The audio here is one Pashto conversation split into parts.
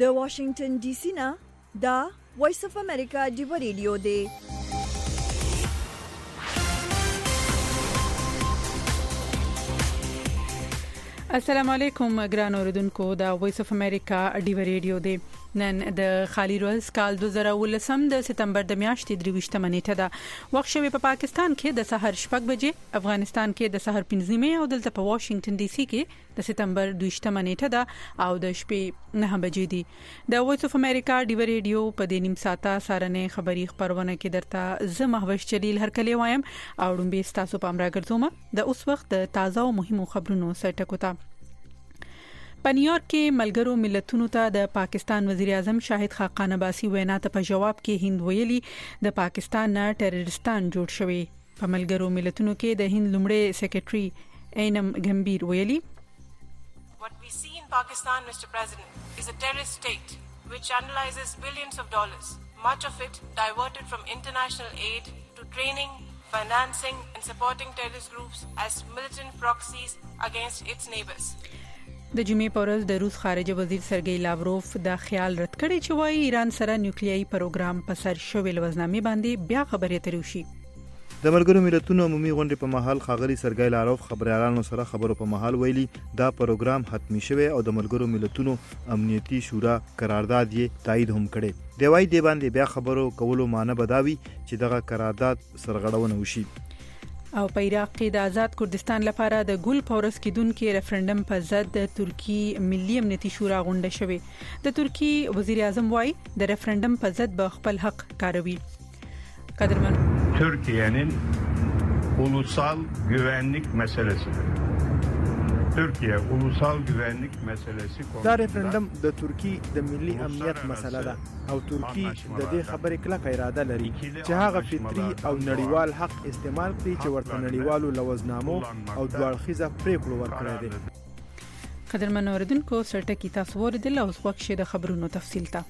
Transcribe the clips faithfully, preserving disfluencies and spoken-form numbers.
د واشنگټن ډي سي نه دا وایس اف امریکا دی ریډیو دی. السلام علیکم ګران اوردونکو، دا وایس اف امریکا دی ریډیو دی. نن د خالی روز کال دوه زره ولسم د سپتمبر د میاشتې درویشتمه نیټه ده. وخت شوی په پاکستان کې د سحر شپږ بجې، افغانستان کې د سحر پنځه نیمه او دلته په واشنگټن ډي سي کې د سپتمبر دویشتمه نیټه ده او د شپې نه بجې دي. د وایس اف امریکا دی ریډیو په دې نیم ساعته سارنې خبری خبرونه کې درته زه محوش چلیل هرکلی وایم او ډومبه تاسو په امر راګرځوم د اوس وخت د تازه او مهمو خبرونو سرټکوتا. په نیویارک کې ملګرو ملتونو ته د پاکستان وزیر اعظم شاهد خاقان عباسي وینا ته په جواب کې هند ویلي د پاکستان نه ټیررستان جوړ شوی. په ملګرو ملتونو کې د هند لومړی سیکریټري اینم غمبیر ویلي What we see in Pakistan, Mister President, is a terrorist state which channelizes billions of dollars, much of it diverted from international aid to training, financing and supporting terrorist groups as militant proxies against its neighbors. د جمعې په ورځ د روس خارجه وزیر سرګئی لاوروف دا خیال رد کړی چې وايي ایران سره نیوکلیایي پروګرام په سر شوی لوزنامې باندې بیا خبرې اترې وشي. د ملګرو ملتونو عمومي غونډې په محل خاغلی سرګئی لاوروف خبريالانو سره خبرو په محل ویلي دا پروګرام حتمی شوی او د ملګرو ملتونو امنیتي شورا قرارداد یې تایید هم کړي. دی وايي د باندې بیا خبرو کولو معنی بداوي چې دغه قرارداد سرغړونه وشي. او په عراق کې د آزاد کردستان لپاره د ګل پورس کېدونکو ریفرندم په ضد د ترکی ملي امنیتي شورا غونډه شوه. د ترکی وزیر اعظم وايي د ریفرندم په ضد به خپل حق کاروي. قدرمن Türkiye'nin ulusal güvenlik meselesidir. Türkiye ulusal güvenlik meselesi konusunda دا ریفرندم د ترکی د ملي امنیت مسله ده او ترکی د دې خبرې کلک اراده لري چې هغه فطري او نړیوال حق استعمال کړي چې ورته نړیوالو لوزنامو او دوړخیزه پریکړه ورکړي دي. قدرمن اوردونکو سرټکی تاسو ورته اوس وخت شه د خبرونو تفصیل ته.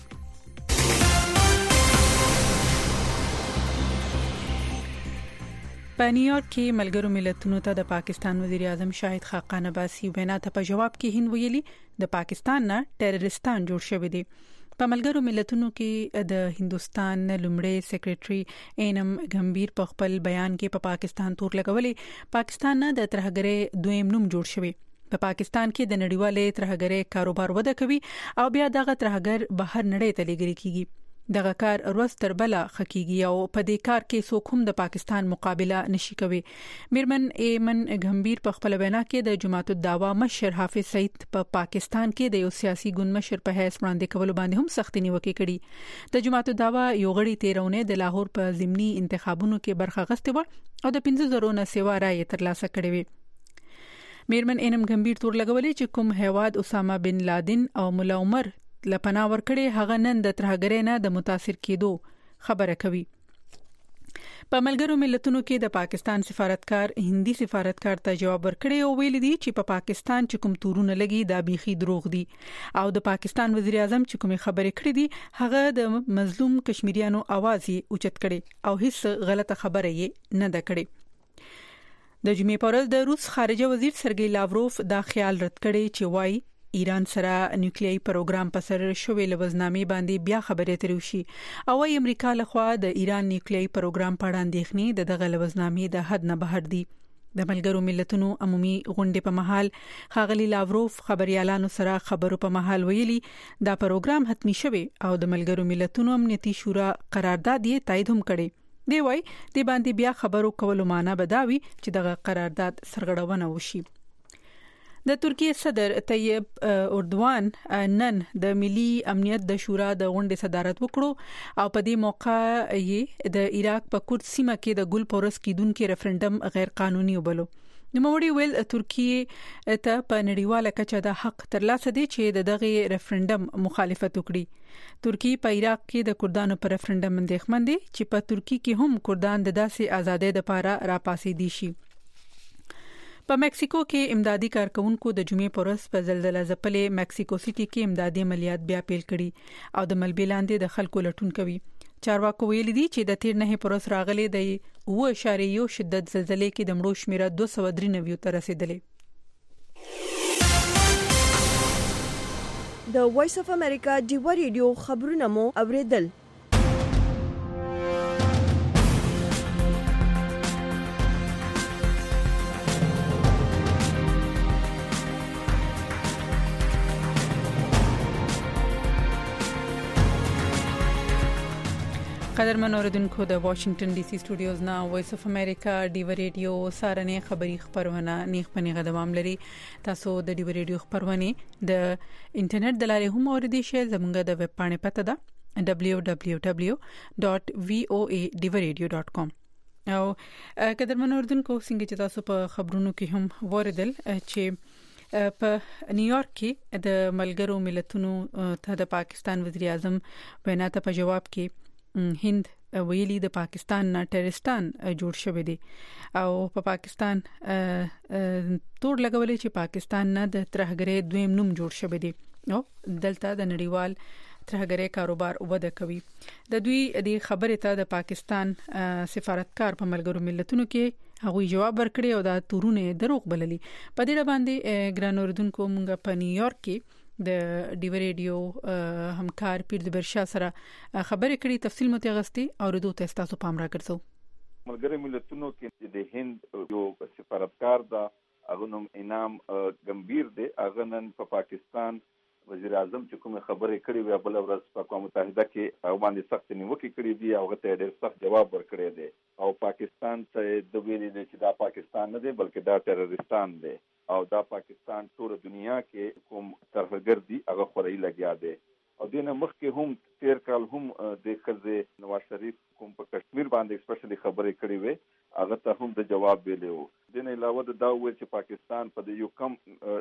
په نیویارک کې ملګرو ملتونو ته د پاکستان وزیر اعظم شاهد خاقان عباسي وینا ته په جواب کې هند ویلي د پاکستان نه ټیررستان جوړ شوی دی. په ملګرو ملتونو کې د هندستان لومړی سیکریټري اینم غمبیر په خپل بیان کې په پا پاکستان تور لګولې پاکستان نه د ترهګرۍ دویم نوم جوړ شوی. په پاکستان کې د نړیوالې ترهګرۍ کاروبار وده کوي او بیا دغه ترهګر بهر نړۍ ته لېږل کیږي. دغه کار روز تر بلا خکېږي او په دې کار کې څوک هم د پاکستان مقابله نشي کوي. میرمن ایمن غمبیر په خپل وینا کې د جماعت الدعوا مشر حافظ سعید په پا پاکستان کې د یو سیاسي ګوند مشر په حیث وړاندې کول باندې هم سختي نیوکه کړې. د جماعت الدعوا یو غړي تیرونه د لاهور په ضمني انتخابونو کې برخه غوښتې و او د پنځه زره نه سیوا رائے ترلاسه کړې وې. میرمن اینم غمبیر تور لګولې چې کوم هیواد اسامه بن لادن او مولا عمر لپنا ورکړي هغه نن د ترهګرۍ نه د متاثر کېدو خبره کوي. په ملګرو ملتونو کې د پاکستان سفارتکار هندي سفارتکار ته جواب ورکړي او ویل دي چې په پا پاکستان چې کوم تورونه لګي دا بيخي دروغ دي او د پاکستان وزیر اعظم چې کوم خبرې کړې دي هغه د مظلوم کشمیریانو आवाज یې اوچت کړي او هیڅ غلطه خبره یې نه ده کړې. د جمعې په ورځ د روس خارجه وزیر سرګئی لاوروف دا خیال رد کړي چې وايي ایران سره نیوکلیایي پروګرام په سر شوی لوزنامې باندې بیا خبرې اترې وشي او وايي امریکا لخوا د ایران نیوکلیایي پروګرام په اړه اندېښنې د دغه لوزنامې د حد نه بهر دي. د ملګرو ملتونو عمومي غونډې په محل خاغلی لاوروف خبريالانو سره خبرو په محل ویلي دا پروګرام حتمی شوی او د ملګرو ملتونو امنیتي شورا قرارداد یې تایید هم کړی. دی وايي د باندې بیا خبرو کولو معنی بداوي چې دغه قرارداد سرغړونه وشي. د ترکیه صدر طیب اردوغان نن د ملي امنیت د شورا د غونډې صدارت وکړو او په دې موقع یې د عراق په کورد سیمه کې د ګل پورس کېدونکو ریفرندم غیر قانوني وبلو. نوموړي ویل ترکیه ته په نړیواله کچه د حق ترلاسه دي چې دغه ریفرندم مخالفت وکړي. ترکیه په عراق کې د کردانو پر ریفرندم اندېښمن دي چې په ترکیه کې هم کردان د داسې ازادۍ لپاره راپاسې دي شي. په مکسیکو کې امدادي کارکونکو د جمعې پر ورځ په زلزلہ ځپلې مکسیکو سيټي کې امدادي عملیات بیا پیل کړي او د ملبې لاندې د خلکو لټون کوي. چارواکو ویلي دي چې د تیر نه پر ورځ راغلي د اوه اشاریه یو شدت زلزلې کې د مړو شمیره دوه سوه درې نوي ته رسیدلې. د وایس اف امریکا ډیوا ریډیو خبرونه مو اوریدل. قدرمن اوریدونکو د واشنگټن ډي سي سټوډیوز نه وایس اف امریکا ډیو ریډیو سارنې خبری خبرونه نیخ پنیغه دوام لري. تاسو د ډیو ریډیو خبرونه د انټرنیټ د لارې هم اوریدئ شئ. زموږ د ویب پاڼې پته ده دبليو دبليو دبليو ډاټ وي او اي ډیو ریډیو ډاټ کام. او قدرمن اوریدونکو څنګه چې تاسو په خبرونو کې هم وریدل چې په نیویارک کې د ملګرو ملتونو ته د پاکستان وزیر اعظم وینا ته په جواب کې هند ویلي د پاکستان نه ټیرستان جوړ شوی دی او په پا پاکستان تور لګولې چې پاکستان نه د ترهګرۍ دویم نوم جوړ شوی دی او دلته د نړیوال ترهګرۍ کاروبار وده کوي. د دوی د خبرې ته د پاکستان سفارتکار په ملګرو ملتونو کې هغوی جواب ورکړي او دا تورونه دروغ بللي. په دې باندې ګران اوردونکو موږ په نیویارک کې د ډیو ریډیو همکار پیر د برشا سره خبرې کړې. تفصیل متغستی او ردو ته تاسو پام راکړسو. ملګری ملتونو کې د هند یو سفارتکار دا اغنوم انعام گمبیر دی. اغنن په پاکستان وزیر اعظم چې کوم خبرې کړې وي بل ورځ په اقوام متحده کې او باندې سخت نیوکه کړې دي او غته ډېر سخت جواب ورکړی دی او پاکستان ته د ویلي دی چې دا پاکستان نه دی بلکې دا ټیرریستان دی او دا پاکستان ټول دنیا کې کوم ترهګر دي هغه خوري لګیا دی. او دینه مخکې هم تیر کال هم د خزه نواز شریف کوم په کشمیر باندې سپیشلی خبرې کړې وي هغه ته هم د جواب ویلو. دینه علاوه دا ویل چې پاکستان په یو کم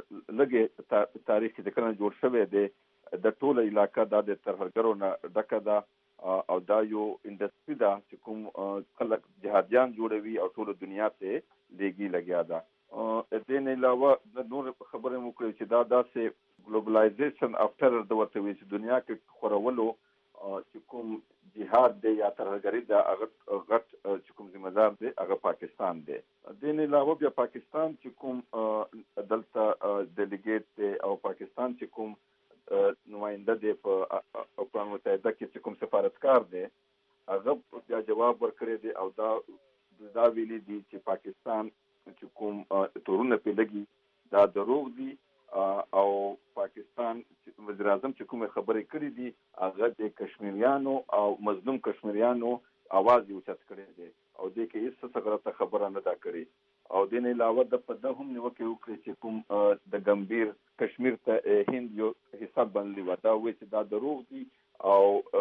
لګي تاریخ کې ذکر جوړ شوی دی د ټول علاقې د ترهګرو نه ډکه ده او دا یو انډستری ده چې کوم خلک جهاديان جوړوي او ټول دنیا ته لګي لګیا ده. ا دې نه علاوه د نور خبرې مو کړې چې دا داسې ګلوبلایزیشن اف ټرر د ورته وی چې دنیا کې خورولو چې کوم جهاد دی یا ترهګری دا هغه غټ چې کوم ذمہ دار دی هغه پاکستان دی. د نه علاوه بیا پاکستان چې کوم دلته ډیلیګیټ دی او پاکستان چې کوم نماینده دی په اقوام متحده کې چې کوم سفارتکار دی هغه بیا جواب ورکړی دی او دا دا ویلي دی چې پاکستان چې کوم تورونه په لګي دا دروغ دي او پاکستان وزیر اعظم چې کوم خبرې کړې دي هغه د کشمیریانو او مظلوم کشمیریانو आवाज یو چت کړی دی او د کې هیڅ څه غلطه خبره نه دا کړې. او د نه علاوه د په دغه هم نیوکه وکړي چې کوم د ګمبیر کشمیر ته هند یو حساب باندې ودا وې چې دا دروغ دي او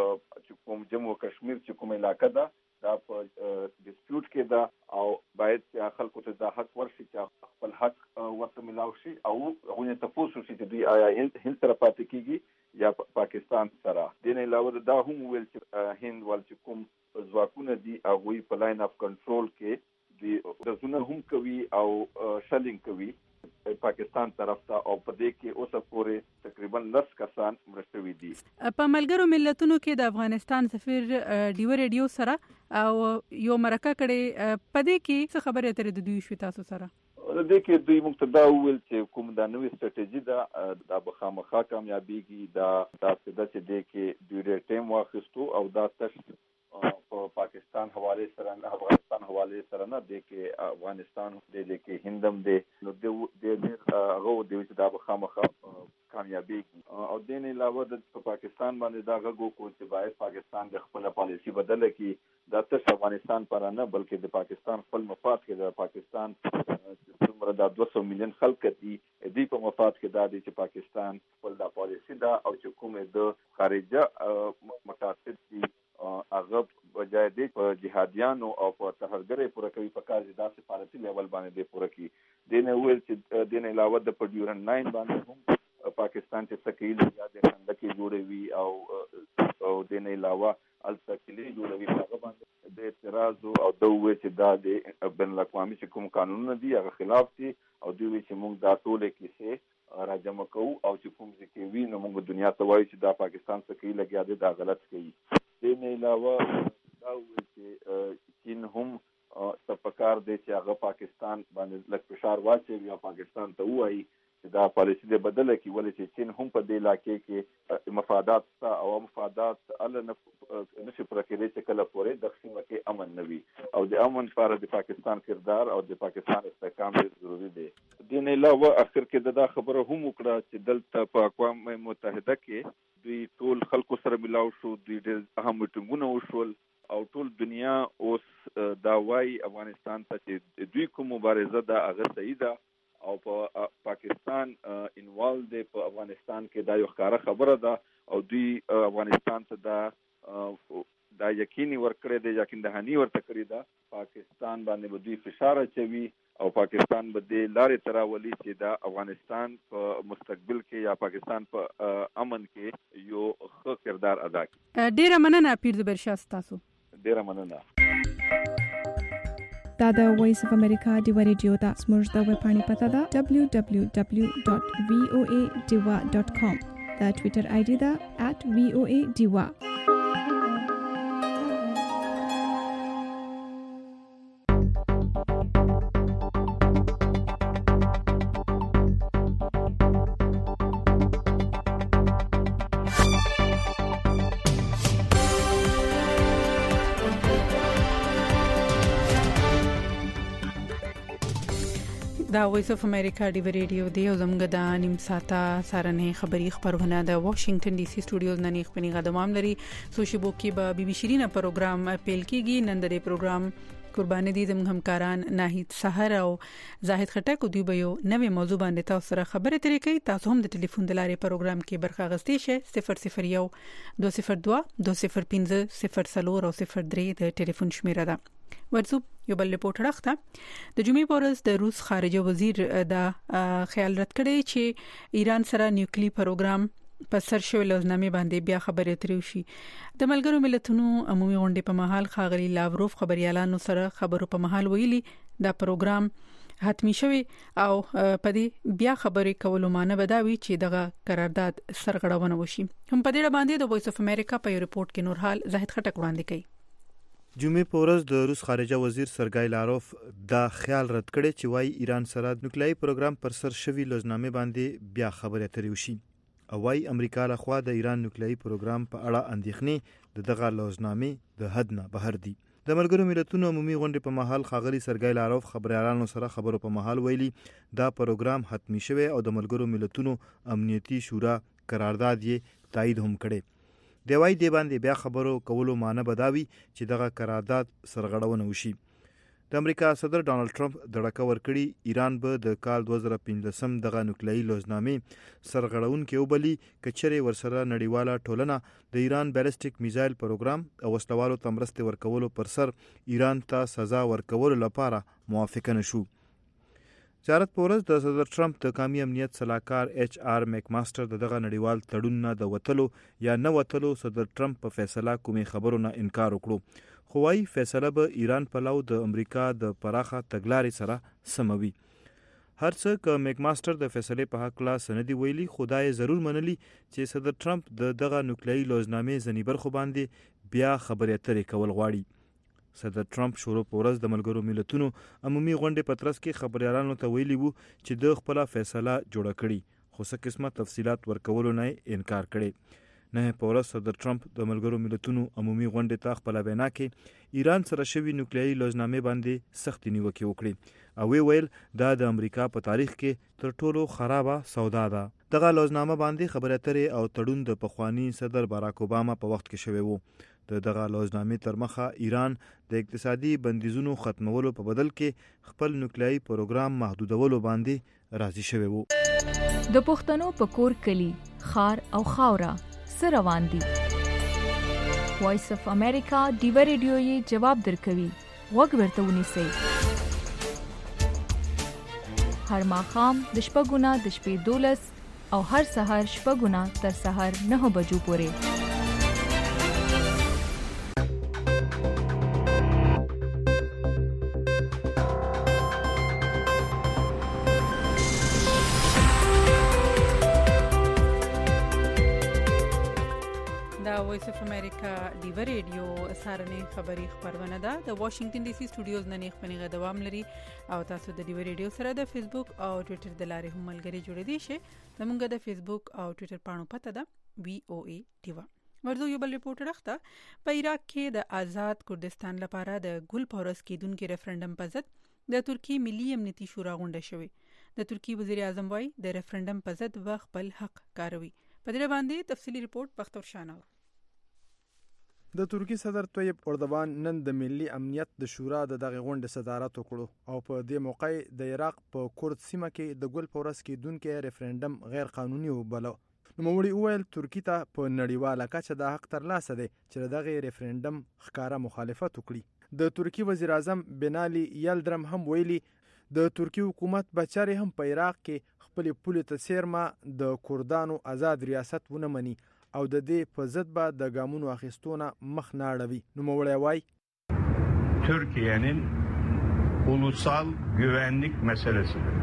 چې کوم جمهور کشمیر چې کوم علاقې ده دا په ډیسپیوټ کې ده او باید چې خلکو ته دا حق ورشي چې خپل حق ورته ملاو شي او هغه ته پوښتنه شي چې دوی آیا هند سره پاتې کیږي یا پاکستان سره. د نه علاوه دا هم ویل چې هند ول چې کوم ځواکونه دي هغه په لاین اف کنټرول کې د زونه هم کوي او شلینګ کوي پاکستان طرف ته او په دې کې اوسه پورې تقریبا لس کسان مرشوي دي. په ملګرو ملتونو کې د افغانستان سفیر ډیو ریډیو سره او یو مرکه کړي په دې کې څه خبره اترې د دوی شو تاسو سره؟ د دې کې دوی مقتدا ویل چې کوم د نوې استراتیژي دا د بخامخه کامیابیږي دا د څه چې کې دوی ډېر ټیم واخیستو او دا تش په پاکستان حواله سره نه افغانستان حواله سره نه د کې افغانستان د دې کې هندم دی نو د دې هغه د دې د بخامخه کامیابیږي او د نه علاوه د پاکستان باندې دا غوږ کو چې باید پاکستان د خپل پالیسی بدله کړي دا تش افغانستان پر نه بلکې د پاکستان خپل مفاد کې د پاکستان څومره د دوه سوه میلیون خلک دي دې په مفاد کې دا دي چې پاکستان خپل د پالیسی دا او چې کومه د خارجه مقاصد دي هغه بجای دې په جهاديانو او په ترهګرۍ پوره کوي په کار دي دا سفارتي لیول باندې دې پوره کوي. د نه ویل چې د نه علاوه د پډیورن ناین باندې هم پاکستان چې سکیل یا د خندقي جوړوي او او د نه علاوه التکلی جوړوي هغه باندې د اعتراض او د وې چې دا د بین الاقوامي چې کوم قانونونه دي هغه خلاف دي او دوی چې موږ دا ټول کیسه راجمع کوو او چې کوم ځکه وی نو موږ دنیا ته وایو چې دا پاکستان سکیل لګیا دي دا غلط کوي. د نه علاوه دا وې چې چین هم تپکار دی چې هغه پاکستان باندې لک فشار واچي یا پاکستان ته وایي دا پالیسي د بدله کی ولې چې چین هم په دې علاقې کې مفادات او مفادات ال نشي پر کې چې کله پورې د سیمه کې امن نوي او د امن لپاره د پاکستان کردار او د پاکستان استحکام ډېر ضروری دی. د نه علاوه اخر کې دا خبره هم وکړه چې دلته په اقوام متحده کې دوی ټول خلکو سره ملاو شو، دوی ډېر اهم میټینګونه وشول او ټول دنیا اوس دا وايي افغانستان ته چې دوی کوم مبارزه دا هغه صحیح ده او په پاکستان انوالو دی په افغانستان کې دا یو ښکاره خبره ده او دوی افغانستان ته دا دا یقیني ورکړی دی، یقین دهاني ورته کړې ده. پاکستان باندې به دوی فشار اچوي او پاکستان به دې لارې ته راولي چې دا افغانستان په مستقبل کې یا پاکستان په امن کې یو ښه کردار ادا کړي. ډیره مننه پیر د برشا ستاسو. ډیره مننه. دا د وایس اف امریکا دی ریډیو دا سمج د ویب پاڼې پته ده دبليو دبليو دبليو ډاټ وی او ای ډیوا ډاټ کام. دا ټوئیټر آی ډی ده ات وی او ای ډیوا. دا وایس اف امریکا دی ریډیو دی او زموږ د نیم ساعته سارنې خبری خبرونه د واشنگټن ډي سي سټوډیوز نه نیخ پنی غدمام لري. سوشي بو کې به بي بي شيرینه پروګرام پیل کیږي. نن د پروګرام قرباني دي زموږ همکاران ناهید سحر او زاهد خټک دوی به یو نوې موضوع باندې تاسو سره خبرې ترې کوي. تاسو هم د ټلیفون د لارې پروګرام کې برخه اخیستی شئ. صفر صفر یو دو صفر دو دو صفر پنځه صفر څلور او صفر درې د ټلیفون شمیره ده. ورڅو یو بل رپورټ راخته د جمعې پورز د روس خارجه وزیر دا خیال رد کړی چې ایران سره نیوکلی پروګرام په سر شوی لوزنامه باندې بیا خبرې اترې شي. د ملګرو ملتونو عمومي غونډې په محل خاغلی لاوروف خبريالانو سره خبرو په محل ویلي دا پروګرام حتمی شوی او په دې بیا خبرې کولو معنی بداوي چې دغه قرارداد سرغړونه وشي. هم په دې باندې د وایس اف امریکا په ریپورت کې نور حال زاهد خټک وړاندې کوي. جمعې پورز د روس خارجه وزیر سرګای لاروف دا خیال رد کړی چې وايي ایران سره نیوکلیایي پروګرام پر سر شوی لوزنامه باندې بیا خبرې اترې وشي او وايي امریکا له خوا د ایران نیوکلیایي پروګرام په اړه اندېښنې د دغه لوزنامه د حد نه بهر دي. د ملګرو ملتونو عمومي غونډې په محل خاغلی سرګای لاروف خبريالانو سره خبرو په محل ویلي دا پروګرام حتمی شوی او د ملګرو ملتونو امنیتي شورا قرارداد یې تایید هم کړي. دی وايي دی باندې بیا خبرو کولو معنی بداوي چې دغه قرارداد سرغړونه وشي. د امریکا صدر ډانلډ ټرمپ دړکه ورکړي ایران به د کال دوه زره پنځلسم دغه نیوکلیایي لوزنامه سرغړونکې وبلی کچره ورسره نړیواله ټولنه د ایران بیلسټیک میزایل پروګرام او وسلوالو تمرسته ورکولو پر سر ایران ته سزا ورکولو لپاره موافقه نشو. زیارت پورز د صدر ټرمپ د قومي امنیت صلاحکار ایچ آر میک ماستر دغه نړیوال تړون نه د وټلو یا نه وټلو صدر ټرمپ په فیصله کومې خبرو نه انکار وکړو. خو وايي فیصله به ایران په لور د امریکا د پراخه تګلارې سره سموي. هر څه ک میک ماستر د فیصله په حق لا سندي ویلي خدای ضرور منلي چې صدر ټرمپ د دغه نیوکلیایي لوزنامه ځنی برخو باندې بیا خبرې اترې کول غواړي. صدر ټرمپ شروع پورز د ملګرو ملتونو عمومي غونډې پترس کې خبريالانو ته ویلي وو چې د خپل فیصله جوړه کړي خو څه قسمه تفصيلات ورکولو نه انکار کړي. نه پورز صدر ټرمپ د ملګرو ملتونو عمومي غونډې ته خپل وینا کې ایران سره شوی نیوکلیایي لوزنامه باندې سخت نیوکه وکړي او وی ویل دا د امریکا په تاریخ کې تر ټولو خرابه سودا ده. دغه لوزنامه باندې خبرې اترې او تړون د پخوانی صدر باراک اوباما په وخت کې شوی وو. د دغه لوزنامې تر مخه ایران د اقتصادي بندیزونو ختمولو په بدل کې خپل نیوکلیایي پروګرام محدودولو باندې راضي شوی وو. د پښتنو په کور کلی خار او خاورا سره روان دي. وایس اف امریکا دیو ریډیو یې جواب درکوي. وګ ورته ونیسئ. هر ماښام د شپږونه د شپې دولس او هر سحر شپږونه تر سحر نه بجو پورې. وایس اف امریکا دیو ریډیو سارنې خبری خبرونه ده د واشنگټن ډي سي سټوډیوز نه نه خپنیغه دوام لري او تاسو د دیو ریډیو سره د فیسبوک او ټوئیټر د لارې هم ملګری جوړ دي شي زمونږ د فیسبوک او ټوئیټر پاڼو پته ده وی او ای دیو ورته یو بل ریپورټ راخته په عراق کې د آزاد کردستان لپاره د ګل پورس کېدونکو ریفرندم په ضد د ترکی ملي امنیتي شورا غونډه شوې د ترکی وزیر اعظم وايي د ریفرندم په ضد خپل حق کاروي په دې باندې تفصیلی ریپورت بختور شانو د ترکی صدر طیب اردوغان نن د ملي امنیت د شورا د دغه غونډې صدارت وکړو او په دې موقع د عراق په کورد سیمه کې د ګل پورس کېدونکو ریفرندم غیر قانوني وبلو نو موړي ویل ترکی ته په نړیواله کچه د حق ترلاسه دی چې دغه ریفرندم ښکارا مخالفت وکړي د ترکی وزیر اعظم بنالي یلدرم هم ویلي د ترکی حکومت بچاره هم په عراق کې خپل پولیس ته سیرما د کردانو آزاد ریاست ونه مني او د دې په ضد به د ګامونو اخیستونه مخ نه اړوي نو موړی وای Türkiye'nin ulusal güvenlik meselesidir.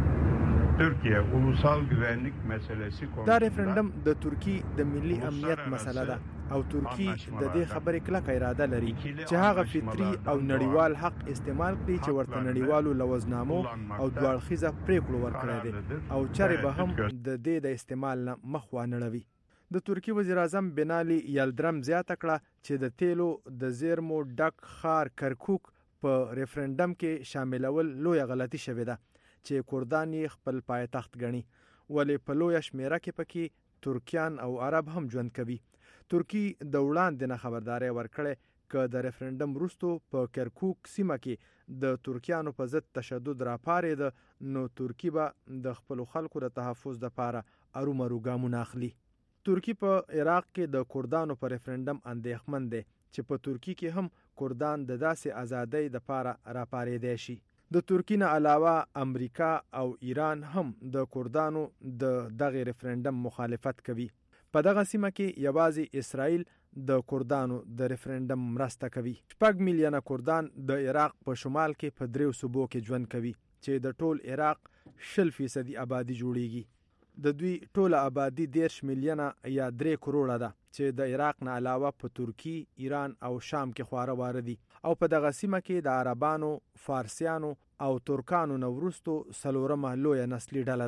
Türkiye ulusal güvenlik meselesi konusunda دا ریفرندم د ترکی د ملي امنیت مسله ده او ترکی د دې خبرې کلکه اراده لري چې هغه فطري او نړیوال حق استعمال کړي چې ورته نړیوالو لوزنامو او دوړخیزه پریکړو ورکړی دي او چارې به هم د دې د استعمال نه مخ وانړوي د ترکی وزیر اعظم بنالي یلدرم زیاته کړه چې د تیلو د زیرمو ډک خار کرکوک په ریفرندم کې شاملول لوی غلطي شوې ده چې کردان خپل پایتخت ګڼي ولې په لوی شمیره کې پکې ترکیان او عرب هم ژوند کوي ترکی د وړاندې نه خبرداري ورکړه ک د ریفرندم وروسته په کرکوک سیمه کې د ترکیانو په ضد تشدد راپارېد نو ترکی به د خپل خلکو د تحفظ لپاره ارومرو ګامونه اخلي ترکی په عراق کې د کردانو په ریفرندم اندېښمن دی چې په ترکی کې هم کردان د داسې ازادۍ لپاره راپارېدای شي د ترکی نه علاوه امریکا او ایران هم د کردانو د دغه ریفرندم مخالفت کوي په دغه سیمه کې یوازې اسرائیل د کردانو د ریفرندم مرسته کوي شپږ میلیونه کردان د عراق په شمال کې په دریو صوبو کې ژوند کوي چې د ټول عراق شل فیصدي آبادی جوړیږي د دوی ټوله آبادی دیرش میلیونه یا درې کروڑه ده چې د عراق نه علاوه په ترکی ایران او شام کې خواره واره دي او په دغه سیمه کې د عربانو فارسیانو او ترکانو نه وروسته څلورمه لویه نسلي ډله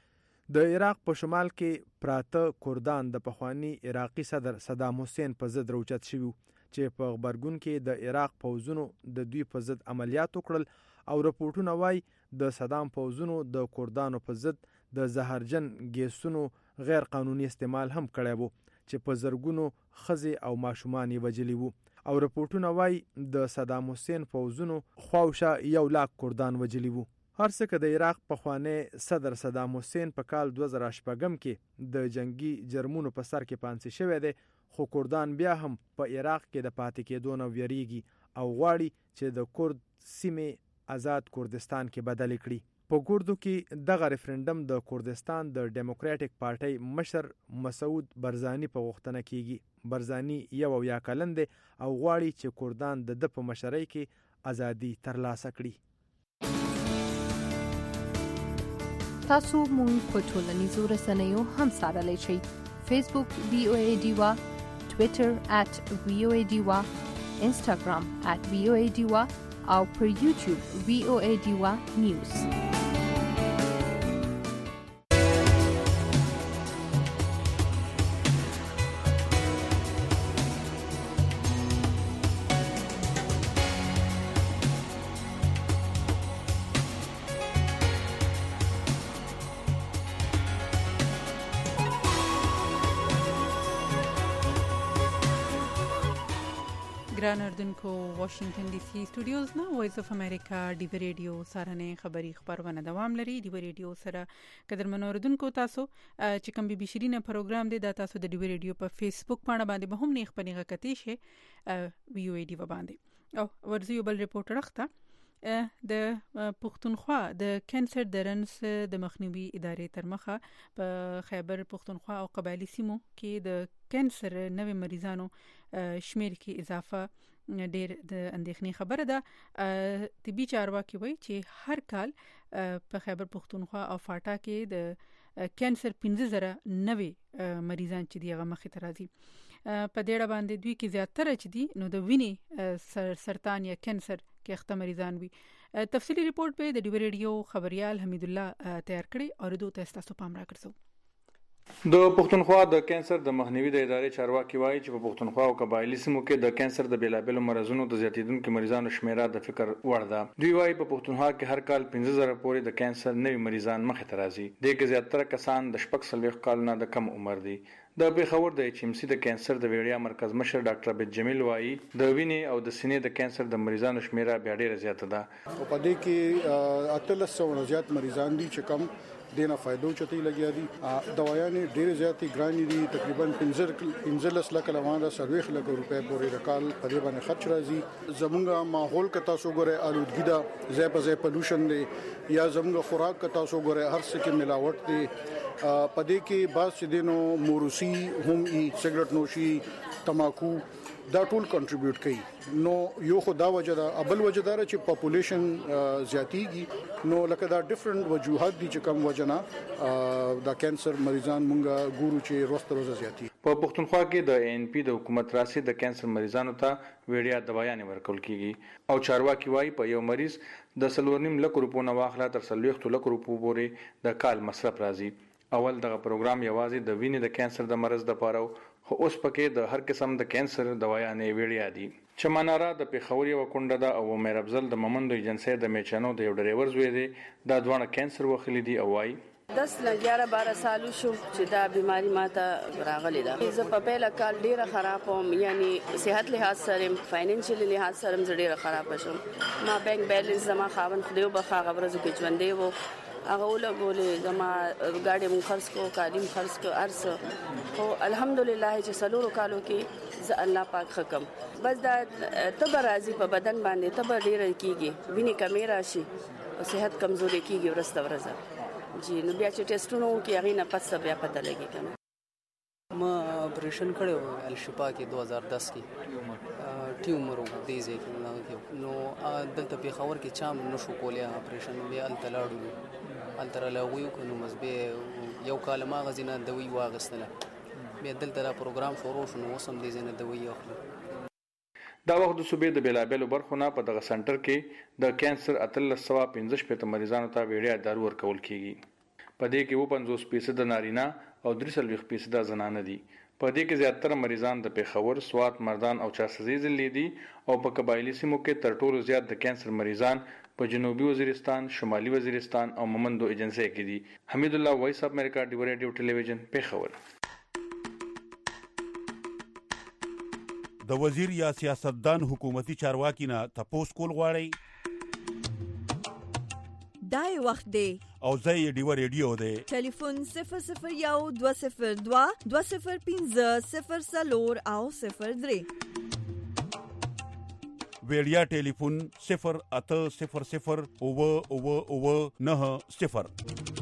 ده د عراق په شمال کې پراته کردان د پخوانی عراقي صدر صدام حسین په ضد راوچت شوي چې په غبرګون کې د عراق پوځونو د دوی په ضد عملیات وکړل او رپورټونه وایي د صدام پوځونو د کردانو په ضد د زهرجن ګیسونو غیر قانوني استعمال هم کړی وو چې په زرګونو ښځې او ماشومان یې وژلي وو او رپورټونه وایي د صدام حسین پوځونو خواوشا یو لاک کردان وژلي وو هر څه که د عراق پخوانی صدر صدام حسین په کال دوه زره شپږم کې د جنگي جرمونو په سر کې پانسي شوی دی خو کردان بیا هم په عراق کې د پاتې کېدو نه ویریږي او غواړي چې د کرد سیمې آزاد کردستان کې بدل کړي په کردو کې دغه ریفرندم د کردستان د ډیموکراټک پارټي مشر مسعود برزانی په غوښتنه کیږي برزانی یو یا کلن دی او غواړي چې کردان د د په مشرۍ کې ازادي ترلاسه کړي تاسو مونږ په ټولنیزو رسنیو هم سره شئ فیسبوک وی او ای ډیوا ټوئیټر at وی او ای ډیوا انسټاګرام at وی او ای ډیوا او پر یوټیوب وی او ای ډیوا نیوز ګران اردوونکو واشنگټن ډي سي سټوډیوز نه وایس اف امریکا ډیو ریډیو سارنې خبری خبرونه دوام لري ډیو ریډیو سره قدرمن اردوونکو تاسو چې کوم بي بي شيرینه پروګرام دی دا تاسو د ډیو ریډیو په فیسبوک باندې باندې به هم نه خپلېږه کتی شي وی او ای ډی باندې او ورزي بل ریپورت راخته د پښتونخوا د کانسر درنس د مخنیوي ادارې تر مخه په خیبر پښتونخوا او قبایلی سیمو کې د کانسر نوې مریضانو شمیر کې اضافه ډېر د اندېښنې خبره ده طبي چارواکي وایي چې هر کال په خیبر پښتونخوا او فاټا کې د کانسر پنځه زره نوې مریضان چې دیغه مخې ته راځي په دې اړه باندې دوی کې زیاتره چې دي نو د وینې سرطان یا کینسر کې اخته مریضان وي. تفصیلی ریپورت په د ډیو ریډیو خبريال حمید الله تیار کړی او دوی ته تاسو پام راکړئ. د پښتونخوا د کینسر د مخنیوي د ادارې چارواکي وایي چې په پښتونخوا او قبایلی سیمو کې د کینسر د بیلابېلو مرزونو د زیاتیدونکو مریضانو شمیره د فکر وړ ده. دوی وایي په پښتونخوا کې هر کال پنځه زره پورې د کینسر نوي مریضان مخې ته راځي. د کې زیاتره کسان د شپږ څلوېښت کالونو د کم عمر دي. د پیښور د ایچ ام سی د کینسر د ویړیا مرکز مشر ډاکټر عبد جمیل وایي د وینې او د سینې د کینسر د مریضانو شمیره بیا ډیره زیاته ده. په دې کې اتلس سوه زیات مریضان دي چې کم دینه فائدو چتی لګیا دي. دوايانې ډېر زیاتې ګرانې دي، تقریبا پنځلس لک لوانه سرویخ لک روپے پورې رکال په دې باندې خرچ راځي. زمونږ ماحول کتا سو ګره آلودګي دا ځای په ځای پولوشن دی یا زمونږ خوراک کتا سو ګره هر څه کې ملاوټ دی. په دې کې باز چې دینو موروسی هم ای سیګریټ نوشي تماکو دا ټول کنټریبیوټ کوي. نو یو خو دا وجه ده. ابل وجه دا چې پاپولیشن زیاتیږي نو لکه دا ډیفرنٹ وجوهات دي چې کوم وجنه دا کینسر مریضان مونږه ګورو چې روز تر روز زیاتی. په پښتونخوا کې د ان پی د حکومت راسي د کینسر مریضانو ته ویډیا دوايانې ورکول کیږي او چارواکي وایي په یو مریض د سلورنیم لک روپو نه واخله تر څلوېښت لک روپو پورې د کال مصرف راځي. اول دغه پروګرام یوازې د وینې د کینسر د مرز د پاره خو اوس پکې د هر قسم د کینسر دوايانې ویډیا دي. چمنارا د پیښور یو کونډه ده او مېر افضل د ممندو ایجنسی د میچانو د یو ډریور زوی دی. دا دوه کینسر وخلی دي او وايي دس نه یاره بارہ سالو شو چې دا بیماری ماته راغلی ده. زه په پیله کال ډیره خراب وم، یعنی صحت لحاظ سره فاینانشلی لحاظ سره زه ډیره خراب شوم. ما بانک بیلنس زما خاون خدای په خاغه ورځو کې ژوندې وو. هغه ولګولې زما ګاډي مون خرڅ کو، کالیم خرڅ کو، ارس خو الحمدلله چې سلورو کالو کې زه الله پاک حکم بس دا تبر راځي په بدن باندې تبر ډیر کیږي، ویني کمی راشي او صحت کمزوري کیږي ورسته ورځه. جی نو بیا چې ټیسټونو کې هغه نه پس بیا پته لګي کنه. ما اپریشن کړو الشفا کې دو هزار دس کې ټیومر وو دیزه کې نو دلته په خبر کې چام نشو کولای اپریشن بیا ال تلاړو التر لغوي کنو مزبه یو کال ما غزینه دوی واغستله بیا دلته دا پروګرام شروع شنو وسم دي زنه دوی اخلو. دا وخت د صوبې د بیلابېلو برخو نه په دغه سنټر کې د کینسر اتلس سوه پنځه شپېته مریضانو ته ویډیا دارو ورکول کیږي. په دې کې و پنځوس فیصد نارینه او درې څلوېښت فیصد زنانه دي. په دې کې زیاتره مریضان د پیښور، سوات، مردان او چارسزي ضلع دي او په قبایلی سیمو کې تر ټولو زیات د کینسر مریضان په جنوبي وزیرستان، شمالي وزیرستان او ممندو ایجنسی کې دي. حمید الله، وایس اف امریکا، ډیو ریډیو ټلویزیون، پیښور. د وزیر یا سیاستدان حکومتي چارواکي نه تپوس کول غواړي دای وخت دی او زه ډیو ریډیو دی. ټلیفون صفر صفر یو دوه صفر دوه دوه صفر پنځه صفر څلور او صفر درې. ویډیا ټلیفون صفر اته صفر صفر اوه اوه اوه نه صفر.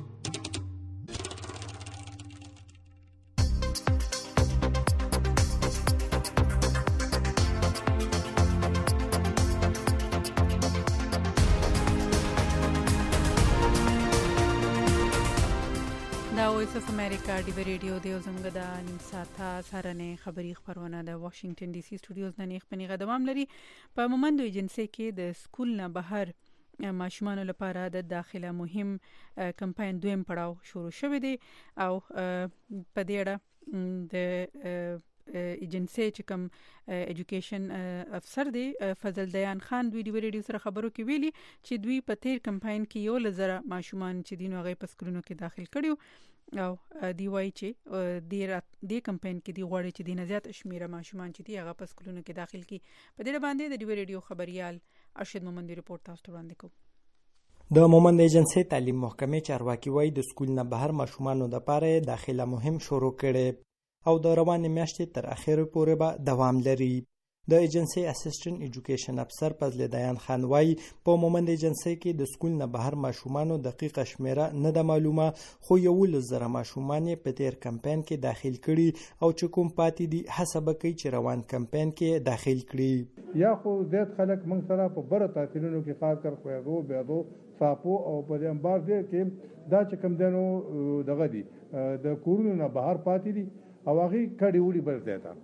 دا وایس اف امریکا ډیو ریډیو دی او زموږ د نیم ساعته سهارنۍ خبري خبرونه د واشنگټن ډي سي سټوډیوز نه نیخ پنیغه دوام لري. په مومندو ایجنسی کې د سکول نه بهر ماشومان لپاره د داخله مهم کمپاین دویم پړاو شروع شوی دی او په دې اړه د ایجنسی چې کوم ایجوکیشن افسر دی فضل دیان خان دوی ډیو ریډیو سره خبرو کې ویلي چې دوی په تیر کمپاین کې یو لزره ماشومان چې دینو هغه په سکولونو کې داخل کړیو او دی وایي چې د دې کمپاین کې دی غواړي چې د نزيات شمیره ماشومان چې دی هغه په سکولونو کې داخل کی. په دې باندې د ډیو ریډیو خبريال ارشد مومندی رپورت تاسو ته وړاندې کوم. د مومند ایجنسی تعلیم محکمې چارواکي وایي د سکول نه بهر ماشومانو د پاره داخله مهم شروع کړي او د روانې میاشتې تر اخره پورې به دوام لري. د ایجنسی اسسټنټ ایجوکیشن افسر فضل دیان خان وايي په مومند ایجنسی کې د سکول نه بهر ماشومانو دقیقه شمیره نه د معلومه خو یو لزره ماشومان په تیر کمپاین کې داخل کړي او چې کوم پاتې دي حساب کوي چې روان کمپاین کې داخل کړي. یا خو زیات خلک موږ سره په بره تحصیلونو کې خاص کر خویدو بیادو صاپو او په انبار دې کې دا چې کم دنو دغه دي د کورونو نه بهر پاتې دي او هغه کډي وړي بل ځای ته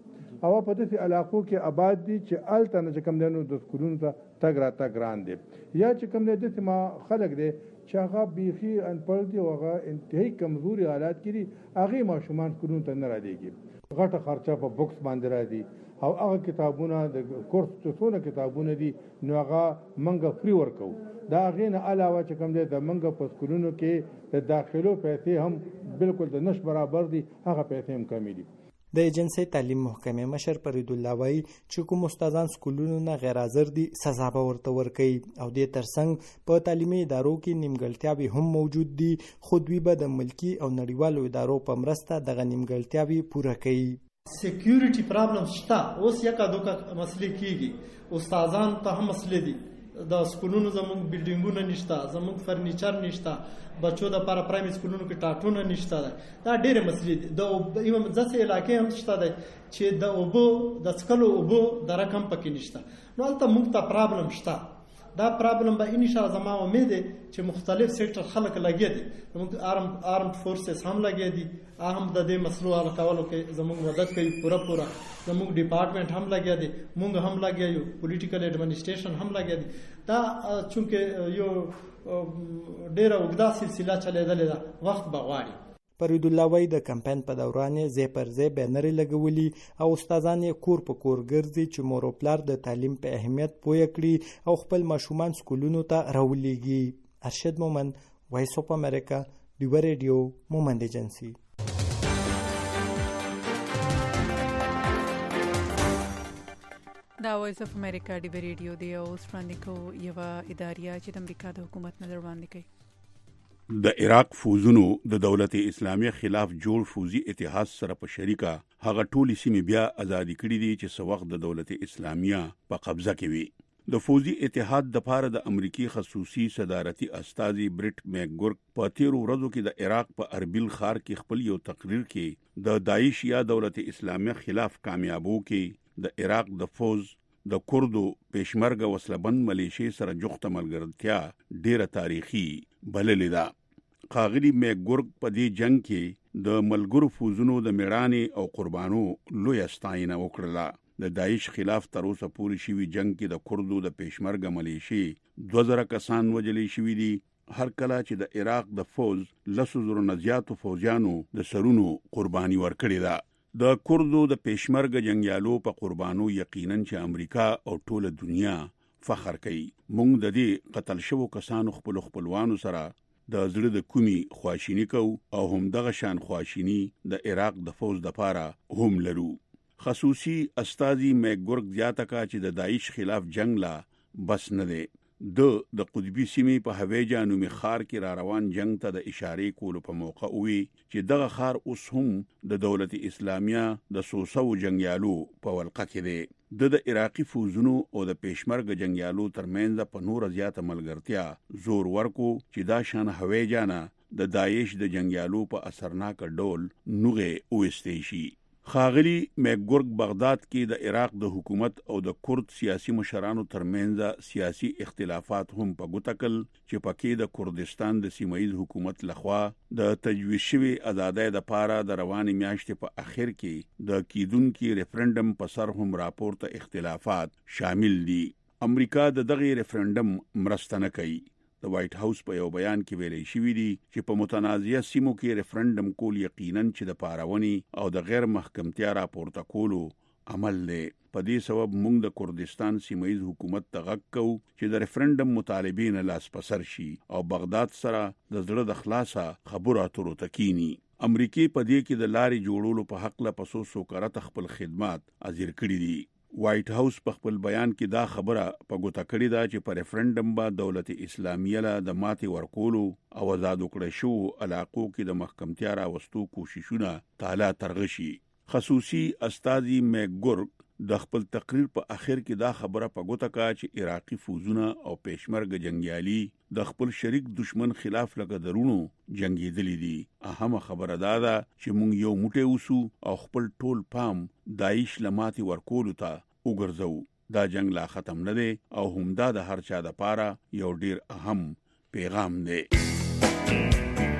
او په داسې علاقو کې آباد دي چې الته نه کوم دنو د سکولونو ته تګ را تګ ګران دي یا چې کوم داسې ما خلک دي چې هغه بیخي انپړ دي او هغه انتهایی کمزوري حالات کې دي هغه ماشومان سکولونو ته نه راځي غټه خرچه په بوکس باندې راځي او هغه کتابونه د کورس چې څونه کتابونه دي نو هغه منګه فری ورکو دا غینه علاوه چې کوم دي د منګه په سکولونو کې د داخلو پیسې هم بالکل د نش برابر دي هغه پیسې هم کمی دي د ایجنسی تعلیم محکمې مشر فرید الله وایي چې کوم استادان سکولونو نه غیر حاضر دي سزا به ورته ورکوي او د ترڅنګ په تعلیمي ادارو کې نیمګړتیاوې هم موجود دي خو دوی به د ملکی او نړیوالو ادارو په مرسته دغه نیمګړتیاوې پوره کوي. سکیورټي پرابلم شته اوس یکا دوکا مسلې کیږي استادان ته هم مسلې دي د سکولونو زموږ بلډینګونه نشته زموږ فرنیچر نشته بچو د لپاره پرایمري سکولونو کې ټاټونه نشته دا ډېرې مسلې دي د ایوم ځکه علاقې هم شته دی چې د اوبو د څکلو اوبو د رقم پکې نشته نو هلته موږ ته پرابلم شته دا پرابلم به ان شاء الله زما امید دی چې مختلف سیکټر خلک لګي دي موږ آرم آرم فورسز هم لګي دي هم د دې مسلو حل کولو کې زموږ مدد کوي پورا پورا زموږ ډپارټمنټ هم لګي دي موږ هم لګي یو پولیټیکل ایڈمنسټریشن هم لګي دي دا چونکه یو ډیره وګدا سلسله چلیدلې ده وخت بغواړي. فرید الله وایي د کمپاین په دوران یې ځای پر ځای بینرې لګولي او استادان یې کور په کور ګرځي چې مور او پلار د تعلیم په اهمیت پوه کړي او خپل ماشومان سکولونو ته راولېږي. ارشد مومند، وایس اف امریکا، ډیوه ریډیو، مومند ایجنسی. دا وایس اف امریکا ډیوه ریډیو دی او وړاندې کوو یوه اداریه چې د امریکا د حکومت نظر وړاندې کوي. د عراق فوزونو د دولت اسلامی خلاف جوړ فوزي اتحاد سره په شریکه هغه ټولي سیمې بیا ازادي کړې دي چې څو وخت د دولت اسلامیه په قبضه کې وي. د فوزي اتحاد د پاره د امریکای خصوصي صدارتي استاذي برټ میکګورک په تیر ورځو کې د عراق په اربیل ښار کې خپل یو تقریر کې د داعش یا دولت اسلامیه خلاف کامیابو کې د عراق د فوز د کردو پېشمرګه وسلبند ملیشي سره جوخته ملګرتیا ډیره تاریخي بللې ده. قاغلی میکګورک په دې جنگ کې د ملګرو فوزونو د میړانې او قربانو لوی ستاینه وکړه. د داعش خلاف تر اوسه پورې شوی جنگ کې د کردو د پېشمرګه ملیشي دوه زره کسان وجلې شوی دي. هر کله چې د عراق د فوز لسو زرو نه زیاتو فوجیانو د سرونو قرباني ورکړې ده. د کردو د پېشمرګه جنگیالو په قربانو یقینا چې امریکا او ټوله دنیا فخر کوي. موږ د دې قتل شوو کسانو خپل خپلوانو سره د زړه د کومي خواشینی کو او هم دغه شان خواشینی د عراق د فوز د پاره هم لرو. خصوصي استاذي میکګورک زیاته کا چې د داعش خلاف جنگ لا بس نه دی. د د قطبی سیمې په هویجا نومي ښار کې را روان جنگ ته د اشارې کولو په موقع وی چې دغه ښار اوس هم د دولت اسلامیه د سوسو جنگیالو په ولقه کې دی. د د عراقي فوزونو او د پېشمرګه جنگیالو ترمنځ په نور زیاته ملګرتیا زور ورکو چې دا شان هویجا نه د داعش د جنگیالو په اثرناک ډول نوغه اوستې شي. خاغلی میکګورک بغداد کې د عراق د حکومت او د کرد سیاسي مشرانو ترمنځ سیاسي اختلافات هم په ګوتکل چې پکې د کردستان د سیمایي حکومت لخوا د تجویز شوی آزادۍ د پاره د رواني میاشتې په اخر کې د کیدونکو ریفرندم په سر هم راپورته اختلافات شامل دي. امریکا د دغه ریفرندم مرسته نه کوي. د وایټ هاوس په یو بیان کې ویلي شوی دی چې په متنازعه سیمو کې ریفرندم کول یقینا چې د پاراوني او د غیر محکمتیا راپورته کولو عمل دی. په دې سبب موږ د کردستان سیمایي حکومت ته غږ کوو چې د ریفرندم مطالبین لاس پسر شي او بغداد سره د زړه د خلاصه خبرو اترو تکینی. امریکای په دې کې د لارې جوړولو په حق له پسو سوکارت خپل خدمات ازیر کړی دي. وایټ هاوس په خپل بیان کې دا خبره په ګوته کړې ده چې په ریفرندم با دولت اسلامیه له د ماتې ورکولو او آزاد کړو شو علاقو کې د محکمتیا راوستو کوششونه تعالی ترغشي. خصوصي استاذي میکګورک د خپل تقریر په اخر کې دا خبره په ګوته کا چې عراقي فوزونه او پېشمرګه جنگیالي د خپل شریک دشمن خلاف لکه درونو جنگیدلی دي. اهمه خبره دا ده چې موږ یو موټی اوسو او خپل ټول پام داعش لماتي ورکولو ته وګرځو. دا جنگ لا ختم نه دی او هم دا د هر چا د پاره یو ډیر اهم پیغام دی.